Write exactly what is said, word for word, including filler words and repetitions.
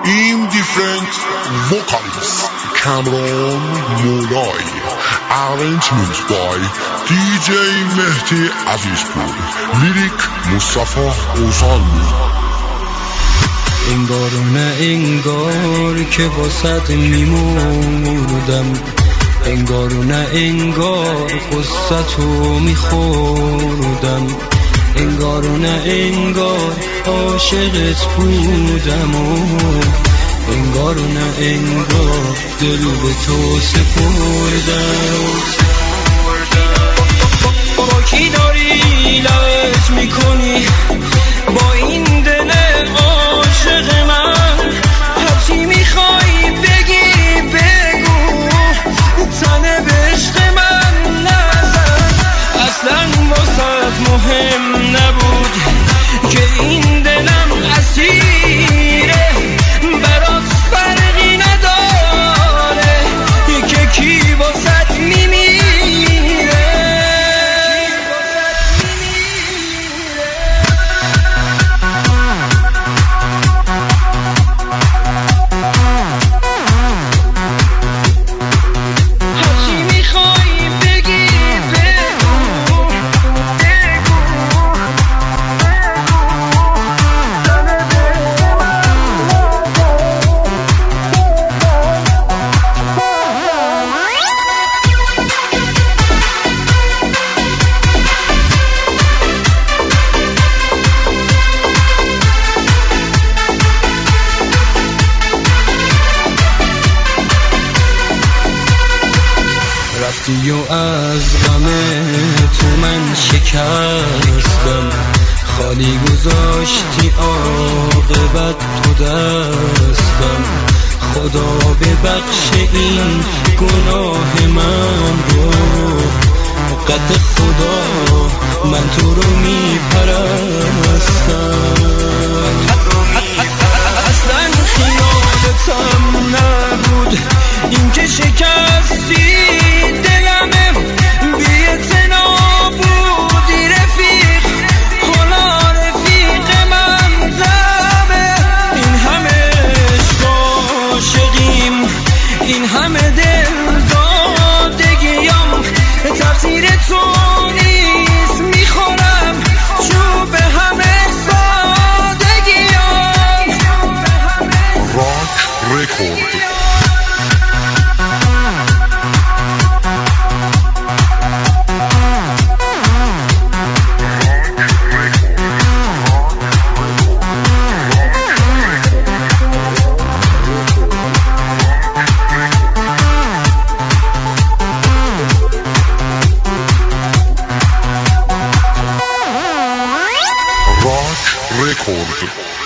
این دیفرنت وکالیست کامران مولای، arrangement by دی جی مهدی عزیزپور، لیریک مصطفی اوزانلو. انگار و نه انگار که واسط میموردم، انگار و نه انگار قصتو میخوردم، انگار و نه انگار عاشقت بودم و انگار و نه انگار دل به تو سپردم. با کی داری لعبت میکنی با این دل عاشق من؟ هرچی میخوای بگی بگو، تنه به عشق من نزن. اصلا واسط مهم نبود که این دلم اسیره، برات فرقی نداره که کی واسط میمیره. رفتی و از غم تو من شکستم، خالی گذاشتی عاقبت تو دستم. خدا ببخش این گناه من رو، قد خدا من تو رو میپرستم. اصلا خیالتم نبود این که شکستی دلمه، بی‌اعتنا بودی رفیق، حالا رفیق من غمه. این همه عشق عاشقیم، این همه دل دادگیم، تقصیر تو نیست، میخورم چوب همه سادگیم. راک رکورد. Record.